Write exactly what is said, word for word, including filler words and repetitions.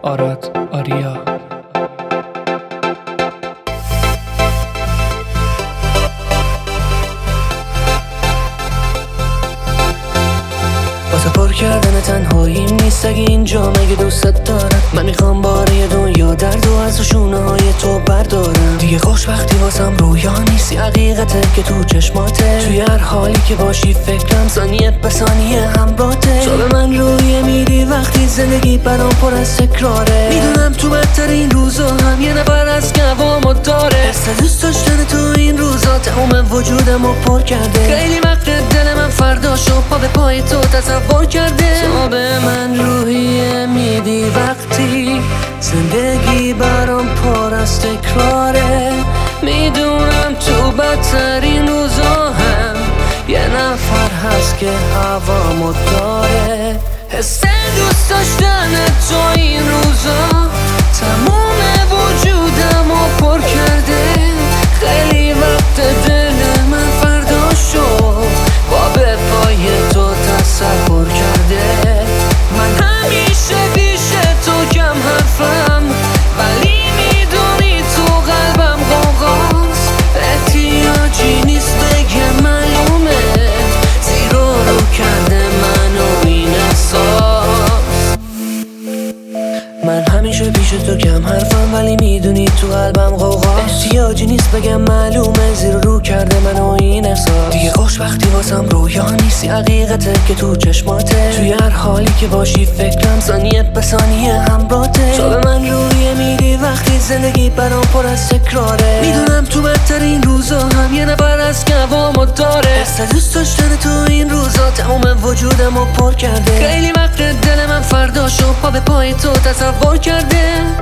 آراد آریا. واسه پر کردن تنهاییم نیست اگه اینجا مگه دوستت دارم. من میخوام باره دنیا درد و از شونه های تو بردارم. دیگه خوشبختی واسم رویا نیست، حقیقته که تو چشماته. توی هر حالی که باشی فکرم ثانیه به ثانیه همراته. تو به من رویه میدی وقتی زندگی برام پر از تکراره. میدونم تو بدترین روزا هم یه نفر از قوامو داره. حس دوست داشتن تو این روزا تمام وجودمو پر کرده. خیلی وقت دل من فرداشو پا به پای تو تصور کرده. تو به من روحیه میدی وقتی زندگی برام پر از تکراره. میدونم تو بدترین روزا هم یه نفر هست که هوامو داره. حس دوست داشتن تو این روزا تمام وجودمو پر کرده. خیلی وقت دل من فردا شد با به پای تو تصور کرده. من همیشه پیش تو کم حرفم ولی میدونی تو قلبم غوغاست. احتیاجی نیست بگم معلومه زیرو رو کرده منو این احساس. من همیشه پیش تو کم حرفم ولی میدونی تو قلبم غوغاست. احتیاجی نیست بگم معلومه زیرو رو کرده منو این احساس. دیگه خوشبختی واسم رویا نیستی، حقیقته که تو چشماته. توی هر حالی که باشی فکرم ثانیه به ثانیه همراته. تو به من رویه میدی وقتی زندگی برام پر از تکراره. میدونم تو بدترین روزا هم یه نفر از قوامو داره. حس دوست داشتن تو این روزا تمام وجودمو پر کرده. خیلی وقت دل من فرداشو پا به پای تو تصور کرده.